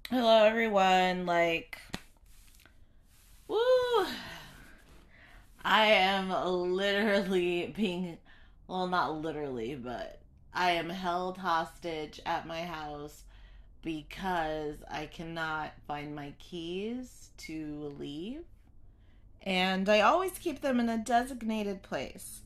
Hello, everyone. Woo! I am literally being, well, not literally, but I am held hostage at my house because I cannot find my keys to leave. And I always keep them in a designated place.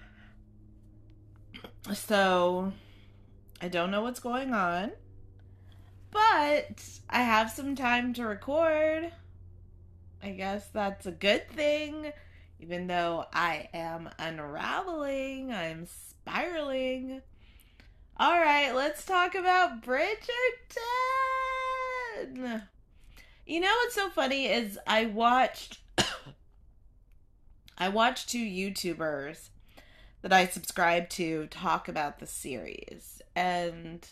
So I don't know what's going on, but I have some time to record. I guess that's a good thing. Even though I am unraveling, I'm spiraling. All right, let's talk about Bridgerton. You know what's so funny is I watched two YouTubers that I subscribe to talk about the series. And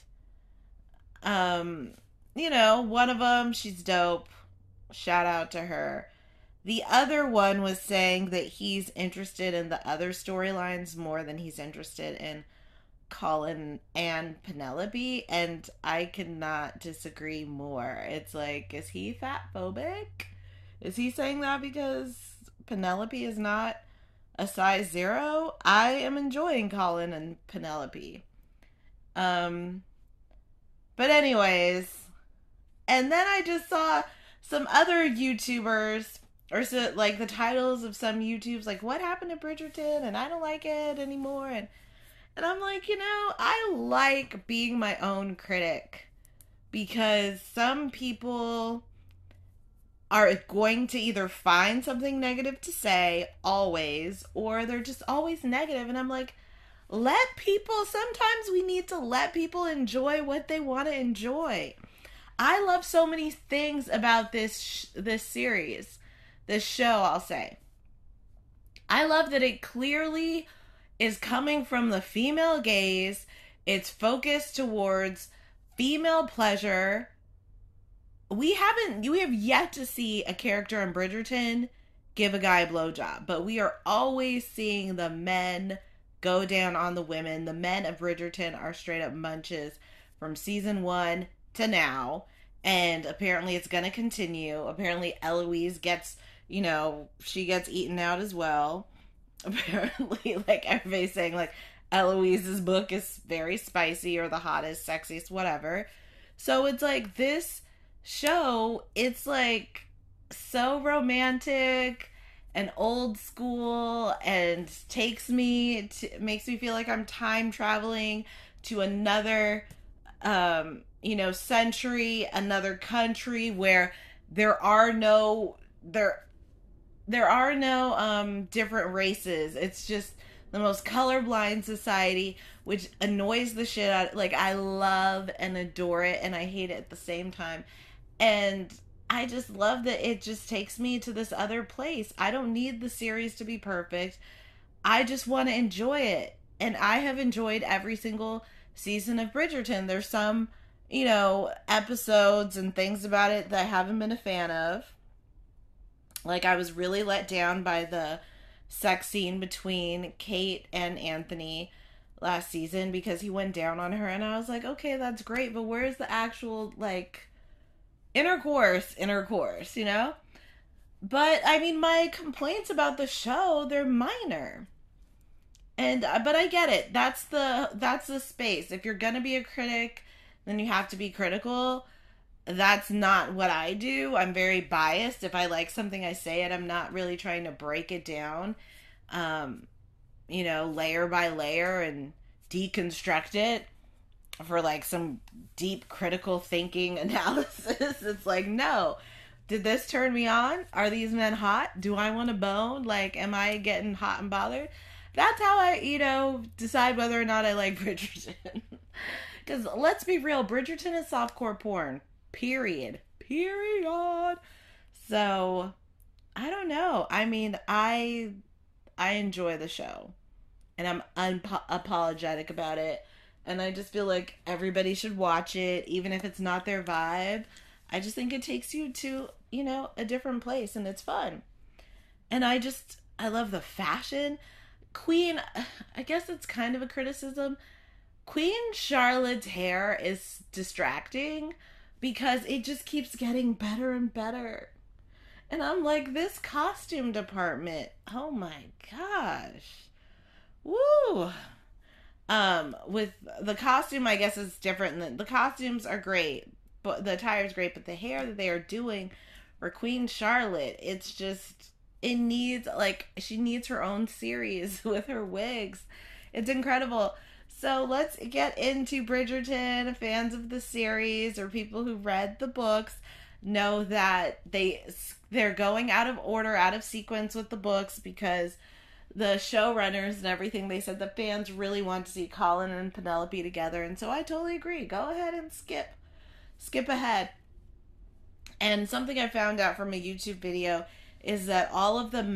um one of them, she's dope. Shout out to her. The other one was saying that he's interested in the other storylines more than he's interested in Colin and Penelope, and I cannot disagree more. It's like, is he fat phobic? Is he saying that because Penelope is not a size zero? I am enjoying Colin and Penelope. Um, but anyways, and then I just saw some other YouTubers, or so, like the titles of some YouTubes, like "What happened to Bridgerton?" and "I don't like it anymore," and I'm like, I like being my own critic because some people are going to either find something negative to say always, or they're just always negative, and I'm like, let people. Sometimes we need to let people enjoy what they want to enjoy. I love so many things about this series, this show. I'll say I love that it clearly is coming from the female gaze. It's focused towards female pleasure. We have yet to see a character in Bridgerton give a guy a blowjob, but we are always seeing the men go down on the women. The men of Bridgerton are straight up munches from season one to now, and apparently it's going to continue. Apparently Eloise gets, she gets eaten out as well. Apparently, like everybody's saying, like Eloise's book is very spicy or the hottest, sexiest, whatever. So it's like this show, it's like so romantic and old school and makes me feel like I'm time traveling to another century, another country where there are no there are no different races. It's just the most colorblind society, which annoys the shit out. Like, I love and adore it, and I hate it at the same time. And I just love that it just takes me to this other place. I don't need the series to be perfect. I just want to enjoy it. And I have enjoyed every single season of Bridgerton. There's some, episodes and things about it that I haven't been a fan of. Like, I was really let down by the sex scene between Kate and Anthony last season because he went down on her, and I was like, okay, that's great, but where's the actual, like, intercourse? But I mean, my complaints about the show, they're minor. And but I get it. That's the space. If you're going to be a critic, then you have to be critical. That's not what I do. I'm very biased. If I like something, I say it. I'm not really trying to break it down, um, layer by layer and deconstruct it for like some deep critical thinking analysis. It's like, no. Did this turn me on? Are these men hot? Do I want to bone? Like, am I getting hot and bothered? That's how I, decide whether or not I like Bridgerton. Because let's be real, Bridgerton is softcore porn. Period. Period. So I don't know. I mean, I enjoy the show, and I'm unapologetic about it. And I just feel like everybody should watch it, even if it's not their vibe. I just think it takes you to, a different place, and it's fun. And I love the fashion. Queen, I guess it's kind of a criticism. Queen Charlotte's hair is distracting, because it just keeps getting better and better. And I'm like, this costume department, oh my gosh. Woo! With the costume, I guess is different. The costumes are great, but the attire's great, but the hair that they are doing for Queen Charlotte, it's just, it needs, like, she needs her own series with her wigs. It's incredible. So let's get into Bridgerton. Fans of the series or people who read the books know that they're going out of order, out of sequence with the books because the showrunners and everything, they said the fans really want to see Colin and Penelope together, and so I totally agree. Go ahead and skip ahead. And something I found out from a YouTube video is that all of the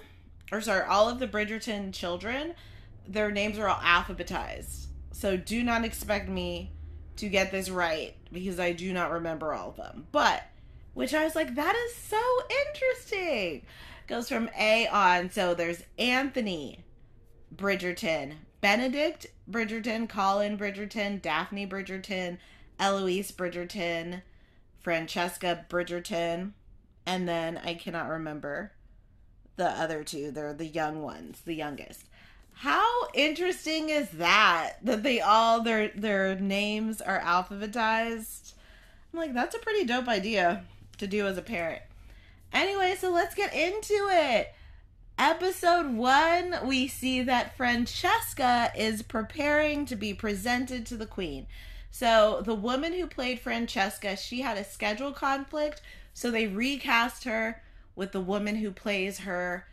Bridgerton children, their names are all alphabetized. So do not expect me to get this right because I do not remember all of them. But, which I was like, that is so interesting. Goes from A on. So there's Anthony Bridgerton, Benedict Bridgerton, Colin Bridgerton, Daphne Bridgerton, Eloise Bridgerton, Francesca Bridgerton, and then I cannot remember the other two. They're the young ones, the youngest. How interesting is that they all their names are alphabetized? I'm like, that's a pretty dope idea to do as a parent. Anyway, so let's get into it. Episode 1, we see that Francesca is preparing to be presented to the queen. So the woman who played Francesca, she had a schedule conflict, so they recast her with the woman who plays her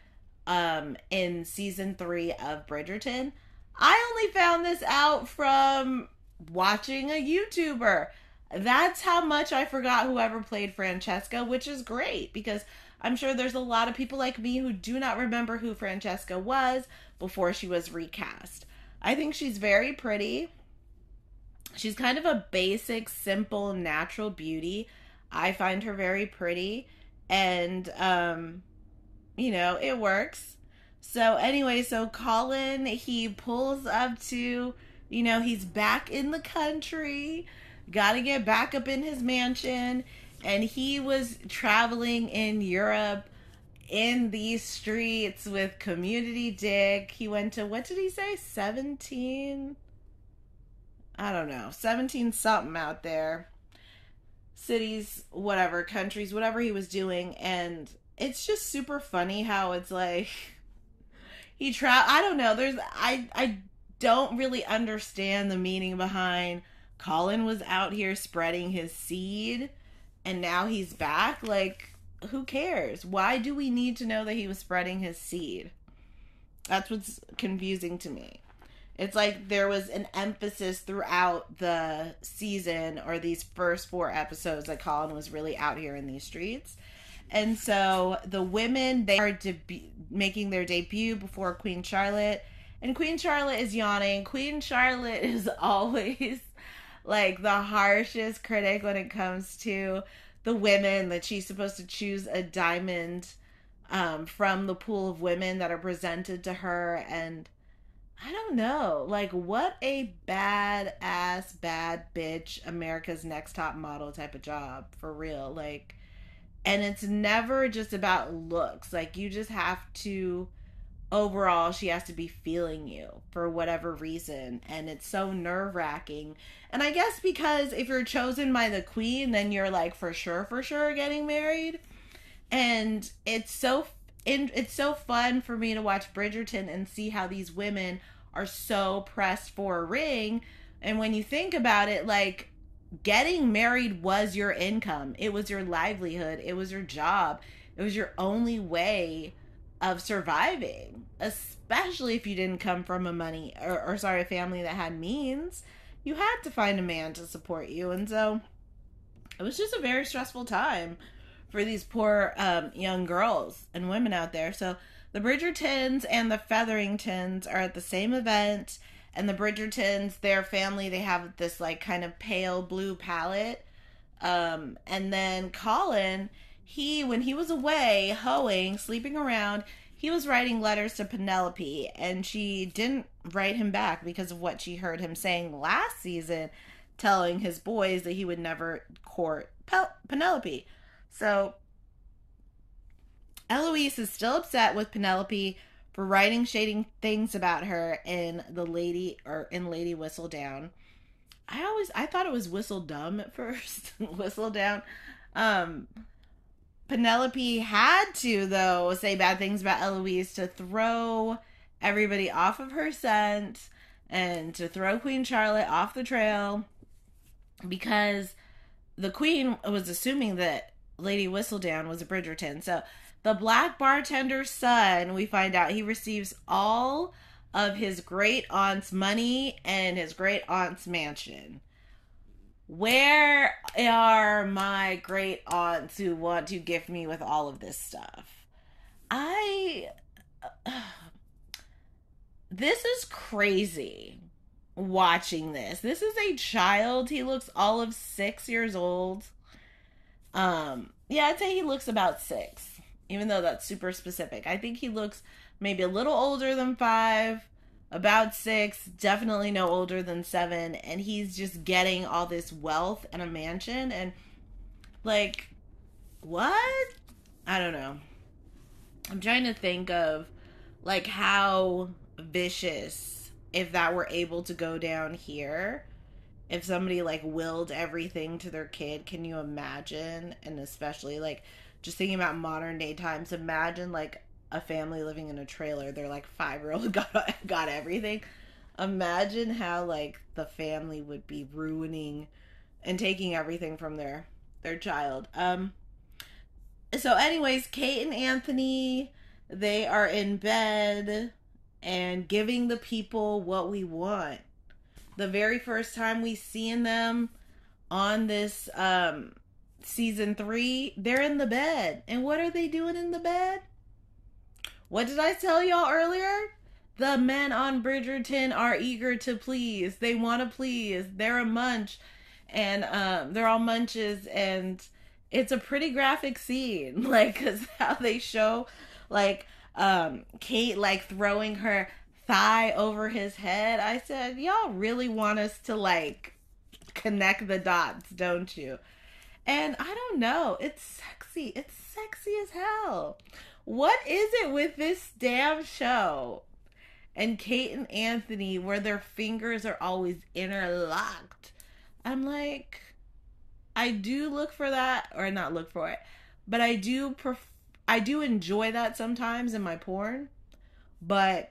in season 3 of Bridgerton. I only found this out from watching a YouTuber. That's how much I forgot whoever played Francesca, which is great because I'm sure there's a lot of people like me who do not remember who Francesca was before she was recast. I think she's very pretty. She's kind of a basic, simple, natural beauty. I find her very pretty, and it works. So anyway, so Colin, he pulls up to, he's back in the country, gotta get back up in his mansion, and he was traveling in Europe in these streets with Community Dick. He went to, what did he say, 17? I don't know, 17 something out there. Cities, whatever, countries, whatever he was doing, and it's just super funny how it's like I don't know, I don't really understand the meaning behind Colin was out here spreading his seed and now he's back. Like, who cares? Why do we need to know that he was spreading his seed? That's what's confusing to me. It's like there was an emphasis throughout the season or these first 4 episodes that Colin was really out here in these streets. And so the women, they are making their debut before Queen Charlotte. And Queen Charlotte is yawning. Queen Charlotte is always like the harshest critic when it comes to the women, that she's supposed to choose a diamond from the pool of women that are presented to her. And I don't know, like, what a badass, bad bitch, America's Next Top Model type of job, for real. Like, and it's never just about looks. Like, you just have to, overall, she has to be feeling you for whatever reason. And it's so nerve-wracking. And I guess because if you're chosen by the queen, then you're like, for sure getting married. And it's so fun for me to watch Bridgerton and see how these women are so pressed for a ring. And when you think about it, like, getting married was your income. It was your livelihood. It was your job. It was your only way of surviving, especially if you didn't come from a family that had means. You had to find a man to support you. And so it was just a very stressful time for these poor young girls and women out there. So the Bridgertons and the Featheringtons are at the same event, and the Bridgertons, their family, they have this like kind of pale blue palette. And then Colin, when he was away hoeing, sleeping around, he was writing letters to Penelope, and she didn't write him back because of what she heard him saying last season, telling his boys that he would never court Penelope. So Eloise is still upset with Penelope for writing shading things about her in Lady Whistledown. I thought it was Whistledum at first. Whistledown. Um Penelope had to, though, say bad things about Eloise to throw everybody off of her scent and to throw Queen Charlotte off the trail, because the Queen was assuming that Lady Whistledown was a Bridgerton. So the black bartender's son, we find out he receives all of his great aunt's money and his great aunt's mansion. Where are my great aunts who want to gift me with all of this stuff? I. This is crazy watching this. This is a child. He looks all of 6 years old. Yeah, I'd say he looks about 6, even though that's super specific. I think he looks maybe a little older than 5, about 6, definitely no older than 7, and he's just getting all this wealth and a mansion, and like, what? I don't know. I'm trying to think of like how vicious if that were able to go down here. If somebody like willed everything to their kid, can you imagine? And especially like just thinking about modern day times, imagine like a family living in a trailer. They're like 5-year-old got everything. Imagine how like the family would be ruining and taking everything from their child. So anyways, Kate and Anthony, they are in bed and giving the people what we want. The very first time we seen them on this season 3, they're in the bed. And what are they doing in the bed? What did I tell y'all earlier? The men on Bridgerton are eager to please. They want to please. They're a munch. And they're all munches. And it's a pretty graphic scene. Like, because how they show, like, Kate, like, throwing her thigh over his head. I said, y'all really want us to, like, connect the dots, don't you? And I don't know. It's sexy. It's sexy as hell. What is it with this damn show and Kate and Anthony where their fingers are always interlocked? I'm like, I do look for that, or not look for it, but I do enjoy that sometimes in my porn. But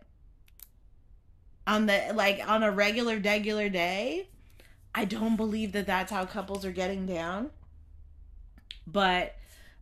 on a regular day, I don't believe that that's how couples are getting down. But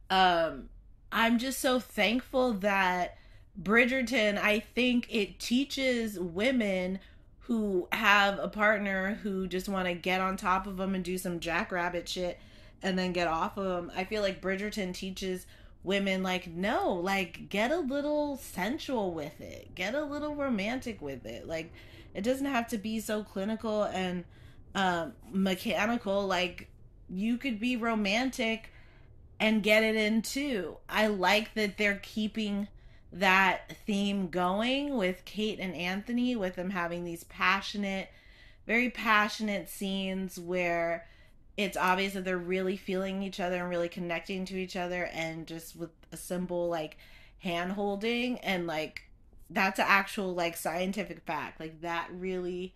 I'm just so thankful that Bridgerton, I think it teaches women who have a partner who just want to get on top of them and do some jackrabbit shit and then get off of them. I feel like Bridgerton teaches women, like, no, like, get a little sensual with it. Get a little romantic with it. Like, it doesn't have to be so clinical and mechanical. Like, you could be romantic and get it in too. I like that they're keeping that theme going with Kate and Anthony, with them having these very passionate scenes where it's obvious that they're really feeling each other and really connecting to each other, and just with a simple like hand holding, and like that's an actual like scientific fact. Like that really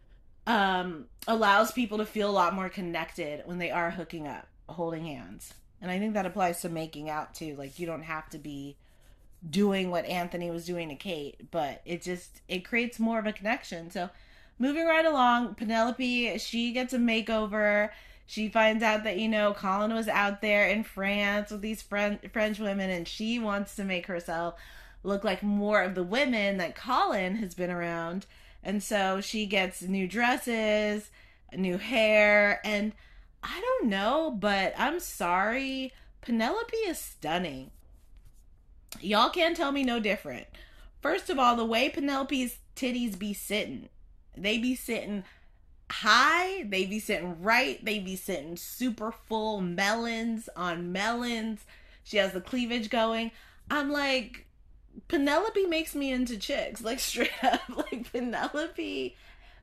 allows people to feel a lot more connected when they are hooking up, holding hands. And I think that applies to making out too. Like, you don't have to be doing what Anthony was doing to Kate, but it creates more of a connection. So moving right along, Penelope, she gets a makeover. She finds out that, Colin was out there in France with these French women, and she wants to make herself look like more of the women that Colin has been around. And so she gets new dresses, new hair, and I don't know, but I'm sorry, Penelope is stunning. Y'all can't tell me no different. First of all, the way Penelope's titties be sitting, they be sitting high, they be sitting right, they be sitting super full, melons on melons. She has the cleavage going. I'm like, Penelope makes me into chicks, like straight up. Like, Penelope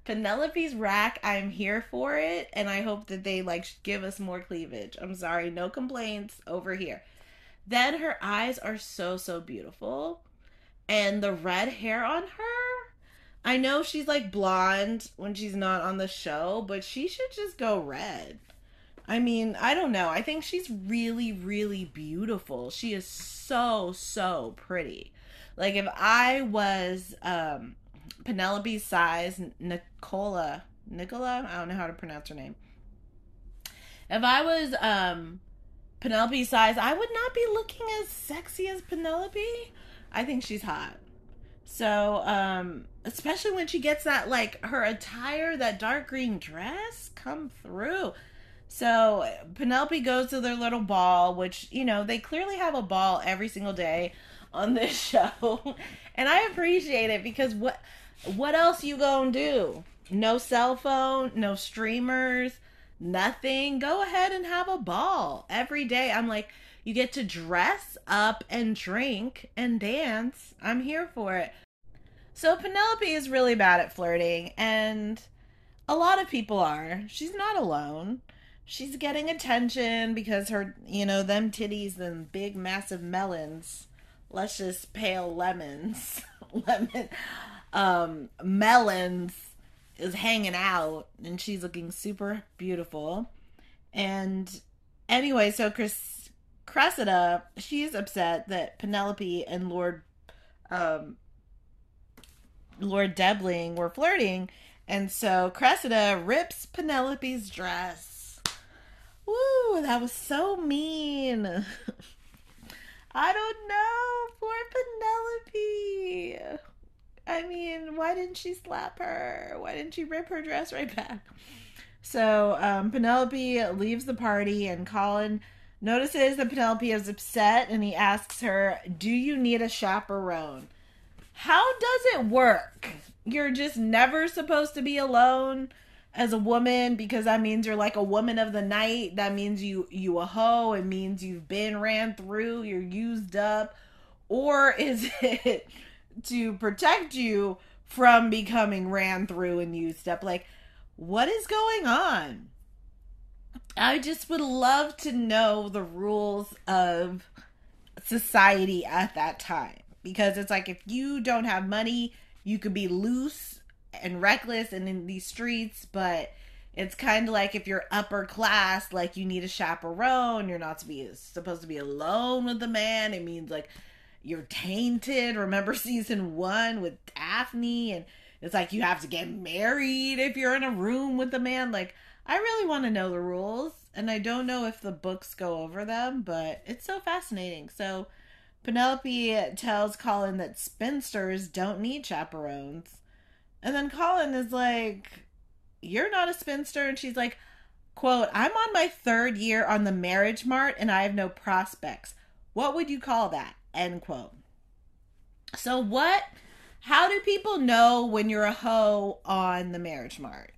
Penelope's rack, I'm here for it, and I hope that they like give us more cleavage. I'm sorry, no complaints over here. Then her eyes are so beautiful, and the red hair on her. I know she's like blonde when she's not on the show, but she should just go red. I mean, I don't know. I think she's really beautiful. She is so pretty. Like if I was Penelope's size, Nicola, I don't know how to pronounce her name. If I was Penelope's size, I would not be looking as sexy as Penelope. I think she's hot. So, especially when she gets that, like, her attire, that dark green dress come through. So, Penelope goes to their little ball, which, you know, they clearly have a ball every single day on this show. And I appreciate it because what else you gonna do? No cell phone, no streamers, nothing. Go ahead and have a ball every day. I'm like, you get to dress up and drink and dance. I'm here for it. So Penelope is really bad at flirting, and a lot of people are. She's not alone. She's getting attention because her, you know, them titties and big massive melons, luscious pale lemons, melons is hanging out, and she's looking super beautiful. And anyway, so Cressida, she's upset that Penelope and Lord Debling were flirting, and so Cressida rips Penelope's dress. Woo, that was so mean. I don't know, poor Penelope. I mean, why didn't she slap her? Why didn't she rip her dress right back? So Penelope leaves the party, and Colin notices that Penelope is upset, and he asks her, "Do you need a chaperone?" How does it work? You're just never supposed to be alone as a woman because that means you're like a woman of the night. That means you a hoe. It means you've been ran through. You're used up. Or is it to protect you from becoming ran through and used up? Like, what is going on? I just would love to know the rules of society at that time. Because it's like if you don't have money, you could be loose and reckless and in these streets, but it's kind of like if you're upper class, like you need a chaperone, you're not supposed to be alone with the man. It means like you're tainted. Remember season 1 with Daphne, and it's like you have to get married if you're in a room with the man. Like, I really want to know the rules, and I don't know if the books go over them, but it's so fascinating. So Penelope tells Colin that spinsters don't need chaperones. And then Colin is like, "You're not a spinster." And she's like, quote, "I'm on my 3rd year on the marriage mart and I have no prospects. What would you call that?" End quote. So how do people know when you're a hoe on the marriage mart?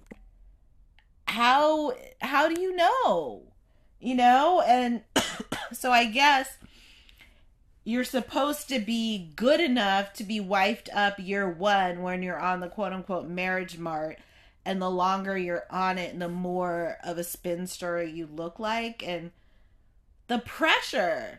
How do you know? You know? And so I guess you're supposed to be good enough to be wifed up year 1 when you're on the quote unquote marriage mart. And the longer you're on it, the more of a spinster you look like. And the pressure.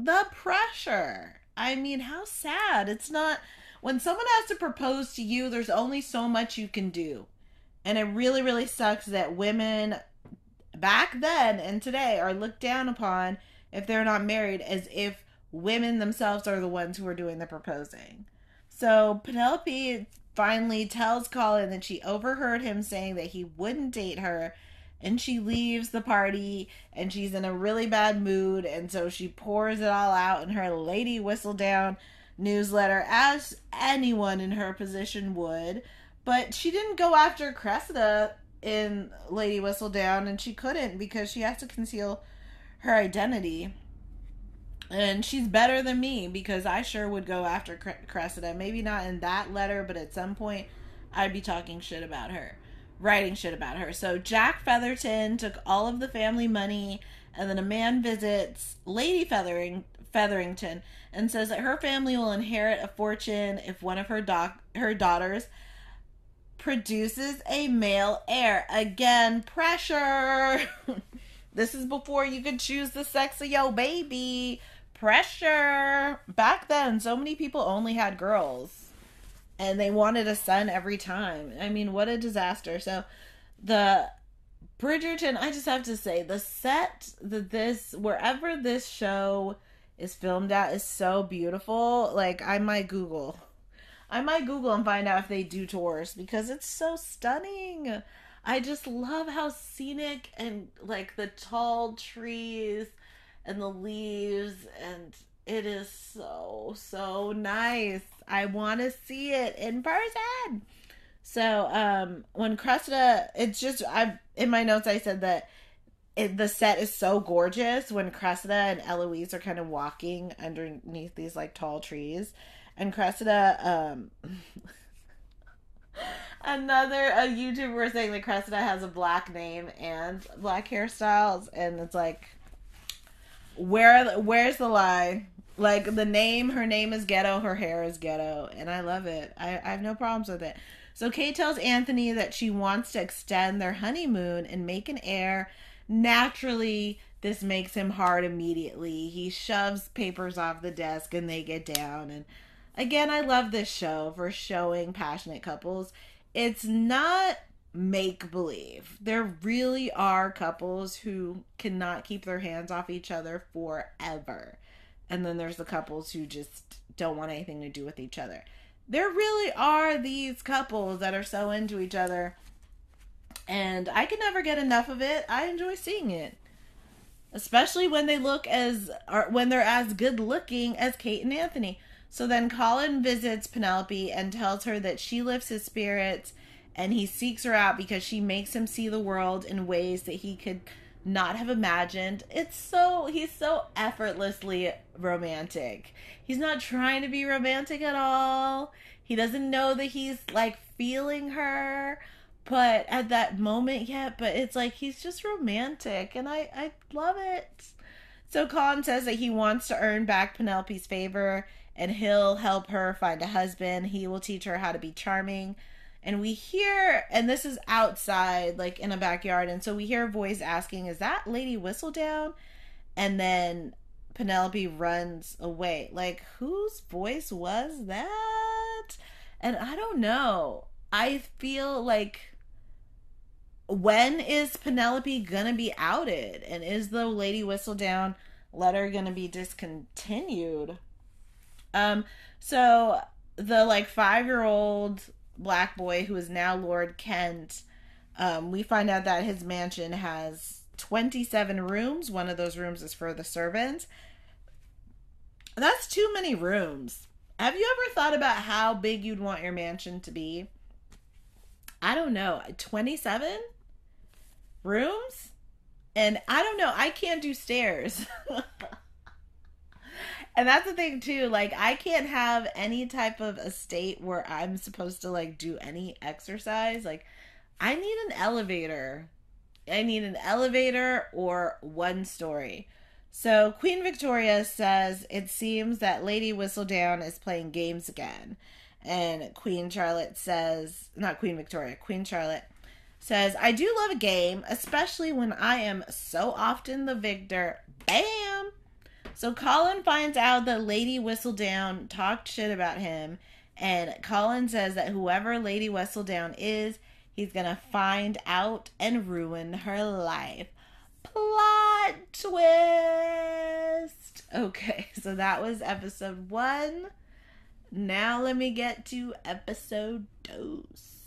I mean, how sad. It's not, when someone has to propose to you, there's only so much you can do. And it really sucks that women back then and today are looked down upon if they're not married, as if women themselves are the ones who are doing the proposing. So Penelope finally tells Colin that she overheard him saying that he wouldn't date her, and she leaves the party, and she's in a really bad mood, and so she pours it all out in her Lady Whistledown newsletter, as anyone in her position would. But she didn't go after Cressida in Lady Whistledown, and she couldn't because she has to conceal her identity. And she's better than me because I sure would go after Cressida. Maybe not in that letter, but at some point I'd be talking shit about her. Writing shit about her. So Jack Featherton took all of the family money, and then a man visits Lady Featherington and says that her family will inherit a fortune if one of her daughters produces a male heir. Again, pressure. This is before you could choose the sex of your baby. Pressure. Back then, so many people only had girls. And they wanted a son every time. I mean, what a disaster. So, the Bridgerton, I just have to say, the set that wherever this show is filmed at is so beautiful. Like, I might Google and find out if they do tours because it's so stunning. I just love how scenic and like the tall trees and the leaves, and it is so nice. I want to see it in person. So when Cressida, it's just I in my notes I said that the set is so gorgeous when Cressida and Eloise are kind of walking underneath these like tall trees, and Cressida another a YouTuber was saying that Cressida has a black name and black hairstyles, and it's like where's the lie? Like the name, her name is ghetto, her hair is ghetto, and I love it. I have no problems with it. So Kate tells Anthony that she wants to extend their honeymoon and make an heir. Naturally, this makes him hard immediately. He shoves papers off the desk and they get down. And again, I love this show for showing passionate couples. It's not make believe. There really are couples who cannot keep their hands off each other forever. And then there's the couples who just don't want anything to do with each other. There really are these couples that are so into each other, and I can never get enough of it. I enjoy seeing it, especially when when they're as good looking as Kate and Anthony. So then Colin visits Penelope and tells her that she lifts his spirits, and he seeks her out because she makes him see the world in ways that he could not have imagined. He's so effortlessly romantic. He's not trying to be romantic at all. He doesn't know that he's like feeling her, but at that moment yet, but it's like he's just romantic, and I love it. So Colin says that he wants to earn back Penelope's favor, and he'll help her find a husband. He will teach her how to be charming. And we hear, and this is outside, like in a backyard, and so we hear a voice asking, is that Lady Whistledown? And then Penelope runs away. Like, whose voice was that? And I don't know. I feel like, when is Penelope gonna be outed? And is the Lady Whistledown letter gonna be discontinued? So the like 5-year-old black boy who is now Lord Kent, we find out that his mansion has 27 rooms. One of those rooms is for the servants. That's too many rooms. Have you ever thought about how big you'd want your mansion to be? I don't know. 27 rooms? And I don't know. I can't do stairs. And that's the thing too, like I can't have any type of estate where I'm supposed to like do any exercise. Like I need an elevator. I need an elevator or one story. So Queen Victoria says it seems that Lady Whistledown is playing games again. And Queen Charlotte says, not Queen Victoria, Queen Charlotte says, I do love a game, especially when I am so often the victor. Bam! So Colin finds out that Lady Whistledown talked shit about him, and Colin says that whoever Lady Whistledown is, he's gonna find out and ruin her life. Plot twist! Okay, so that was episode 1. Now let me get to episode 2.